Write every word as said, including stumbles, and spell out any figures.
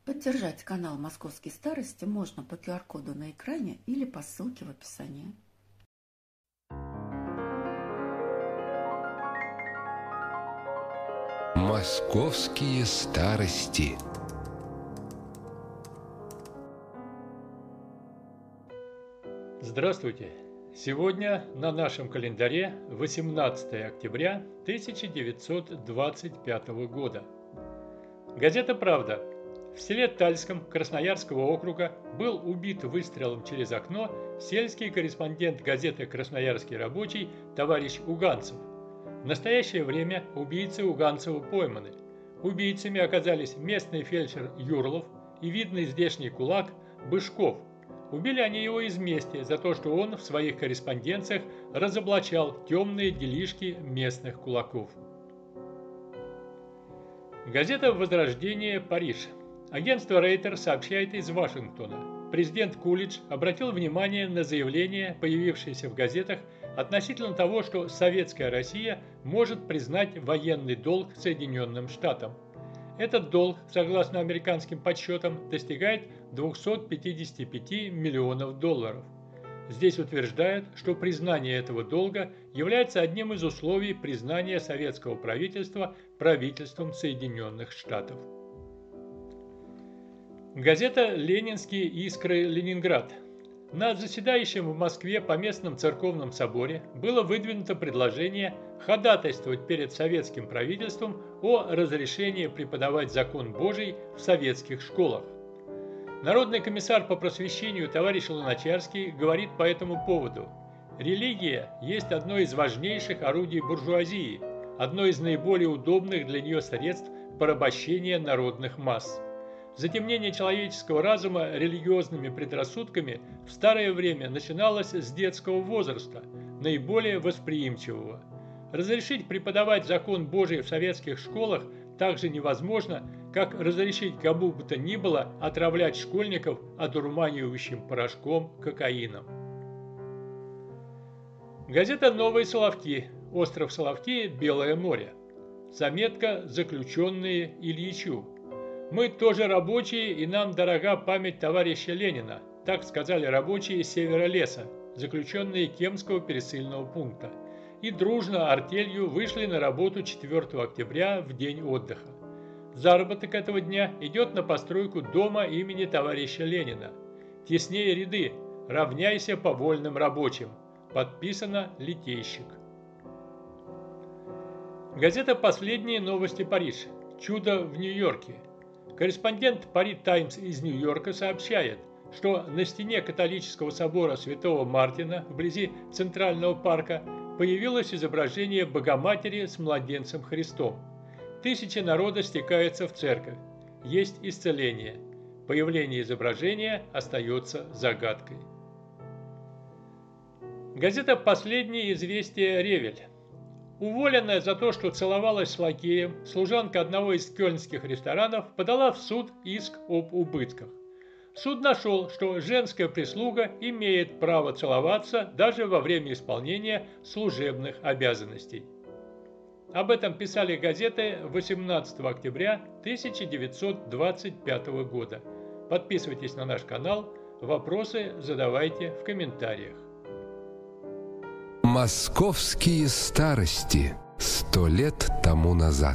Поддержать канал «Московские старости» можно по ку ар коду на экране или по ссылке в описании. Московские старости. Здравствуйте! Сегодня на нашем календаре восемнадцатое октября тысяча девятьсот двадцать пятого года. Газета «Правда». В селе Тальском Красноярского округа был убит выстрелом через окно сельский корреспондент газеты «Красноярский рабочий» товарищ Уганцев. В настоящее время убийцы Уганцева пойманы. Убийцами оказались местный фельдшер Юрлов и видный здешний кулак Бышков. Убили они его из мести за то, что он в своих корреспонденциях разоблачал темные делишки местных кулаков. Газета «Возрождение. Париж». Агентство Рейтер сообщает из Вашингтона. Президент Кулидж обратил внимание на заявление, появившееся в газетах, относительно того, что советская Россия может признать военный долг Соединенным Штатам. Этот долг, согласно американским подсчетам, достигает двухсот пятидесяти пяти миллионов долларов. Здесь утверждают, что признание этого долга является одним из условий признания советского правительства правительством Соединенных Штатов. Газета «Ленинские искры. Ленинград». На заседающем в Москве Поместном церковном соборе было выдвинуто предложение ходатайствовать перед советским правительством о разрешении преподавать закон Божий в советских школах. Народный комиссар по просвещению товарищ Луначарский говорит по этому поводу: «Религия есть одно из важнейших орудий буржуазии, одно из наиболее удобных для нее средств порабощения народных масс. Затемнение человеческого разума религиозными предрассудками в старое время начиналось с детского возраста, наиболее восприимчивого. Разрешить преподавать закон Божий в советских школах так же невозможно, как разрешить кому бы то ни было отравлять школьников одурманивающим порошком кокаином». Газета «Новые Соловки». Остров Соловки, Белое море. Заметка «Заключенные Ильичу». «Мы тоже рабочие, и нам дорога память товарища Ленина», так сказали рабочие севера леса, заключенные Кемского пересыльного пункта, и дружно артелью вышли на работу четвёртого октября в день отдыха. Заработок этого дня идет на постройку дома имени товарища Ленина. Теснее ряды, равняйся по вольным рабочим. Подписано Литейщик. Газета «Последние новости. Париж». Чудо в Нью-Йорке. Корреспондент «Пари Таймс» из Нью-Йорка сообщает, что на стене католического собора Святого Мартина вблизи Центрального парка появилось изображение Богоматери с младенцем Христом. Тысячи народа стекаются в церковь. Есть исцеление. Появление изображения остается загадкой. Газета «Последние известия. Ревель». Уволенная за то, что целовалась с лакеем, служанка одного из кёльнских ресторанов подала в суд иск об убытках. Суд нашел, что женская прислуга имеет право целоваться даже во время исполнения служебных обязанностей. Об этом писали газеты восемнадцатого октября тысяча девятьсот двадцать пятого года. Подписывайтесь на наш канал, вопросы задавайте в комментариях. Московские старости. Сто лет тому назад.